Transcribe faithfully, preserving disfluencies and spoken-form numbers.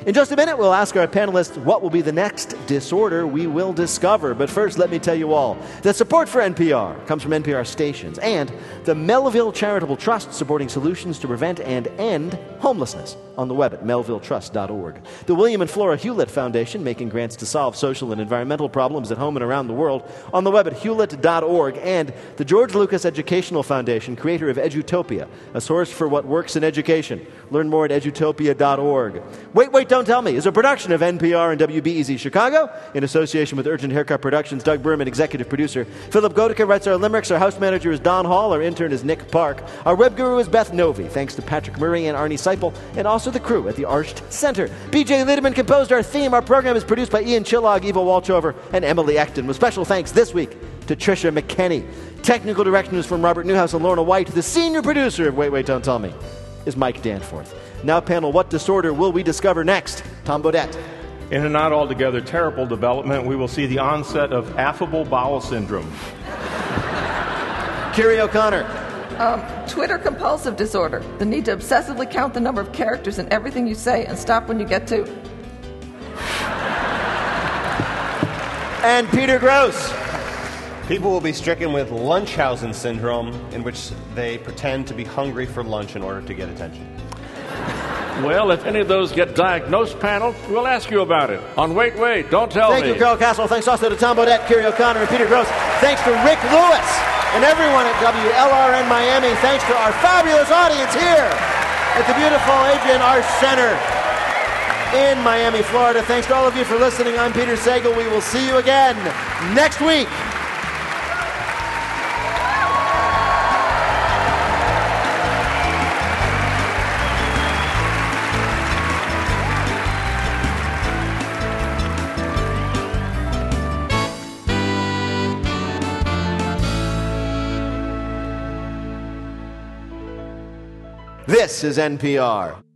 In just a minute, we'll ask our panelists what will be the next disorder we will discover. But first, let me tell you all that support for N P R comes from N P R stations and the Melville Charitable Trust, supporting solutions to prevent and end homelessness on the web at melville trust dot org. The William and Flora Hewlett Foundation, making grants to solve social and environmental problems at home and around the world, on the web at hewlett dot org. And the George Lucas Educational Foundation, creator of Edutopia, a source for what works in education. Learn more at edutopia dot org. Wait, Wait, Don't Tell Me is a production of N P R and W B E Z Chicago in association with Urgent Haircut Productions. Doug Berman, executive producer. Philip Godica writes our limericks. Our house manager is Don Hall. Our intern is Nick Park. Our web guru is Beth Novi. Thanks to Patrick Murray and Arnie Seipel, and also the crew at the Arsht Center. B J Lideman composed our theme. Our program is produced by Ian Chillog, Eva Walchover, and Emily Ecton, with special thanks this week to Tricia McKenney. Technical direction is from Robert Newhouse and Lorna White. The senior producer of Wait, Wait, Don't Tell Me is Mike Danforth. Now, panel, what disorder will we discover next? Tom Bodette. In a not altogether terrible development, we will see the onset of affable bowel syndrome. Kiri O'Connor. Um, Twitter compulsive disorder. The need to obsessively count the number of characters in everything you say and stop when you get to. And Peter Gross. People will be stricken with Lunchhausen syndrome, in which they pretend to be hungry for lunch in order to get attention. Well, if any of those get diagnosed, panel, we'll ask you about it on Wait, Wait, Don't Tell Thank Me. you, Carl Castle. Thanks also to Tom Bodette, Kiri O'Connor, and Peter Gross. Thanks to Rick Lewis and everyone at W L R N Miami. Thanks to our fabulous audience here at the beautiful Adrian Arsh Center in Miami, Florida. Thanks to all of you for listening. I'm Peter Sagal. We will see you again next week. This is N P R.